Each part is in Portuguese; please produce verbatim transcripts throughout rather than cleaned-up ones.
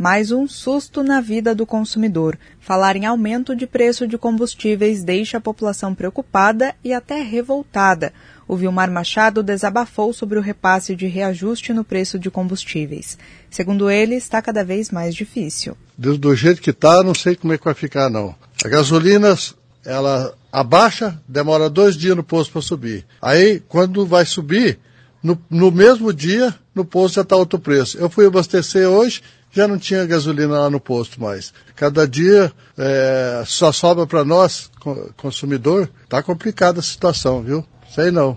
Mais um susto na vida do consumidor. Falar em aumento de preço de combustíveis deixa a população preocupada e até revoltada. O Vilmar Machado desabafou sobre o repasse de reajuste no preço de combustíveis. Segundo ele, está cada vez mais difícil. Do, do jeito que está, não sei como é que vai ficar, não. A gasolina, ela abaixa, demora dois dias no posto para subir. Aí, quando vai subir, no, no mesmo dia, no posto já está outro preço. Eu fui abastecer hoje, já não tinha gasolina lá no posto mais. Cada dia é, só sobra para nós, consumidor. Está complicada a situação, viu? Sei não.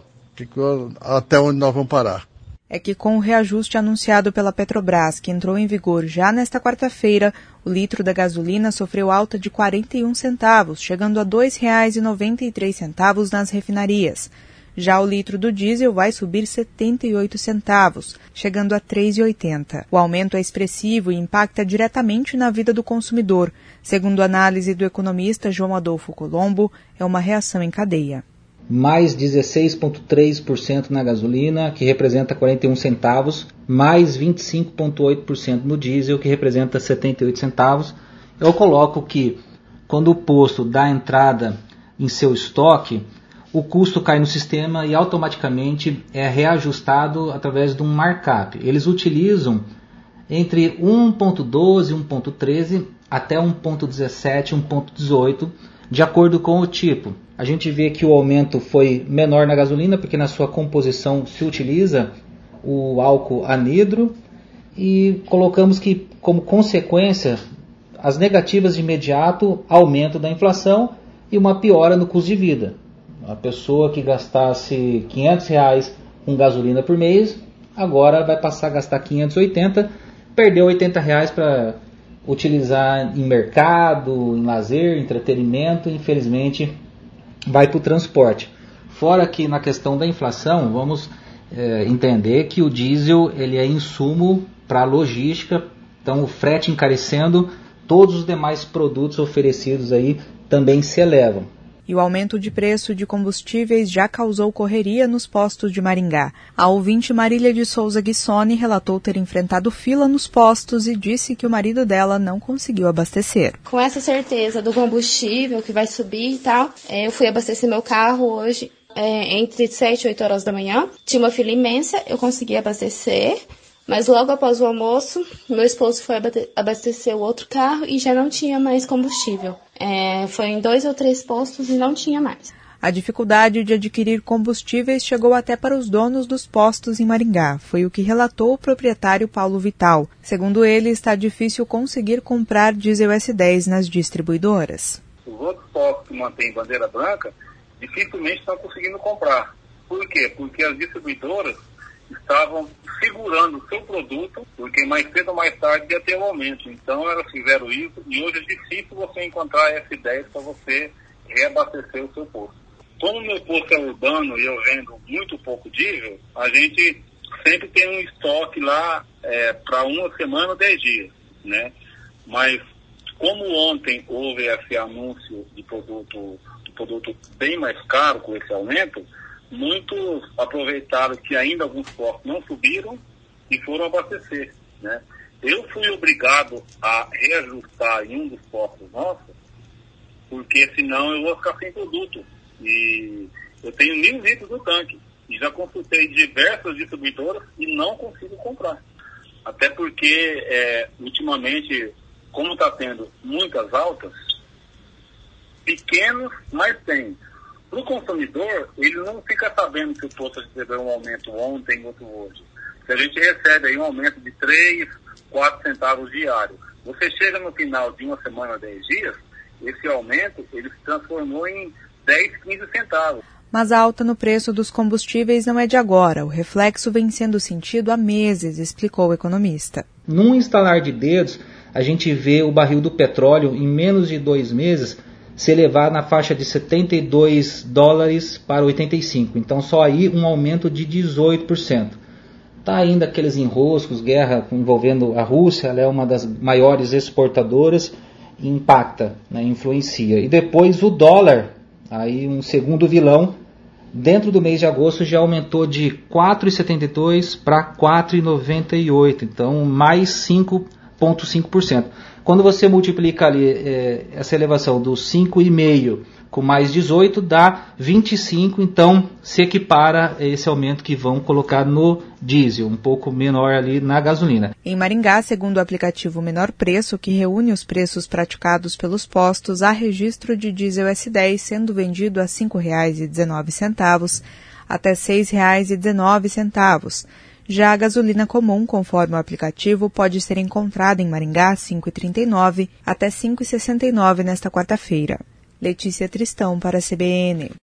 Até onde nós vamos parar. É que com o reajuste anunciado pela Petrobras, que entrou em vigor já nesta quarta-feira, o litro da gasolina sofreu alta de quarenta e um centavos, chegando a dois reais e noventa e três centavos nas refinarias. Já o litro do diesel vai subir setenta e oito centavos, chegando a três reais e oitenta centavos. O aumento é expressivo e impacta diretamente na vida do consumidor. Segundo a análise do economista João Adolfo Colombo, é uma reação em cadeia. Mais dezesseis vírgula três por cento na gasolina, que representa quarenta e um centavos, mais vinte e cinco vírgula oito por cento no diesel, que representa setenta e oito centavos. Eu coloco que quando o posto dá entrada em seu estoque, o custo cai no sistema e automaticamente é reajustado através de um markup. Eles utilizam entre um vírgula doze, um vírgula treze até um vírgula dezessete, um vírgula dezoito, de acordo com o tipo. A gente vê que o aumento foi menor na gasolina, porque na sua composição se utiliza o álcool anidro, e colocamos que, como consequência, as negativas de imediato, aumento da inflação e uma piora no custo de vida. A pessoa que gastasse quinhentos reais com gasolina por mês, agora vai passar a gastar quinhentos e oitenta, perdeu oitenta reais para utilizar em mercado, em lazer, entretenimento, infelizmente vai para o transporte. Fora que na questão da inflação, vamos é, entender que o diesel ele é insumo para a logística, então o frete encarecendo, todos os demais produtos oferecidos aí também se elevam. E o aumento de preço de combustíveis já causou correria nos postos de Maringá. A ouvinte Marília de Souza Guissoni relatou ter enfrentado fila nos postos e disse que o marido dela não conseguiu abastecer. Com essa certeza do combustível que vai subir e tal, eu fui abastecer meu carro hoje é, entre sete e oito horas da manhã. Tinha uma fila imensa, eu consegui abastecer. Mas logo após o almoço, meu esposo foi abastecer o outro carro e já não tinha mais combustível. É, foi em dois ou três postos e não tinha mais. A dificuldade de adquirir combustíveis chegou até para os donos dos postos em Maringá. Foi o que relatou o proprietário Paulo Vital. Segundo ele, está difícil conseguir comprar diesel S dez nas distribuidoras. Os outros postos que mantêm bandeira branca dificilmente estão conseguindo comprar. Por quê? Porque as distribuidoras estavam segurando o seu produto, porque mais cedo ou mais tarde ia ter um aumento. Então elas fizeram isso e hoje é difícil você encontrar S dez para você reabastecer o seu posto. Como o meu posto é urbano e eu vendo muito pouco diesel, a gente sempre tem um estoque lá é, para uma semana ou dez dias, né? Mas como ontem houve esse anúncio de produto, de produto bem mais caro com esse aumento, muitos aproveitaram que ainda alguns postos não subiram e foram abastecer, né? Eu fui obrigado a reajustar em um dos postos nossos, porque senão eu vou ficar sem produto. E eu tenho mil litros no tanque. E já consultei diversas distribuidoras e não consigo comprar. Até porque, é, ultimamente, como está tendo muitas altas, pequenos, mas tem. Para o consumidor, ele não fica sabendo que o posto recebeu um aumento ontem, outro hoje. Se a gente recebe aí um aumento de três, quatro centavos diários, você chega no final de uma semana, dez dias, esse aumento ele se transformou em dez, quinze centavos. Mas a alta no preço dos combustíveis não é de agora. O reflexo vem sendo sentido há meses, explicou o economista. Num instalar de dedos, a gente vê o barril do petróleo em menos de dois meses se elevar na faixa de setenta e dois dólares para oitenta e cinco. Então só aí um aumento de dezoito por cento. Está ainda aqueles enroscos, guerra envolvendo a Rússia, ela é uma das maiores exportadoras, impacta, né, influencia. E depois o dólar, aí um segundo vilão, dentro do mês de agosto já aumentou de quatro reais e setenta e dois centavos para quatro reais e noventa e oito centavos. Então mais cinco vírgula cinco por cento. Quando você multiplica ali é, essa elevação dos cinco vírgula cinco por cento com mais dezoito, dá vinte e cinco, então se equipara esse aumento que vão colocar no diesel, um pouco menor ali na gasolina. Em Maringá, segundo o aplicativo Menor Preço, que reúne os preços praticados pelos postos, há registro de diesel S dez sendo vendido a cinco reais e dezenove centavos até seis reais e dezenove centavos. Já a gasolina comum, conforme o aplicativo, pode ser encontrada em Maringá cinco reais e trinta e nove centavos até cinco reais e sessenta e nove centavos nesta quarta-feira. Letícia Tristão para a C B N.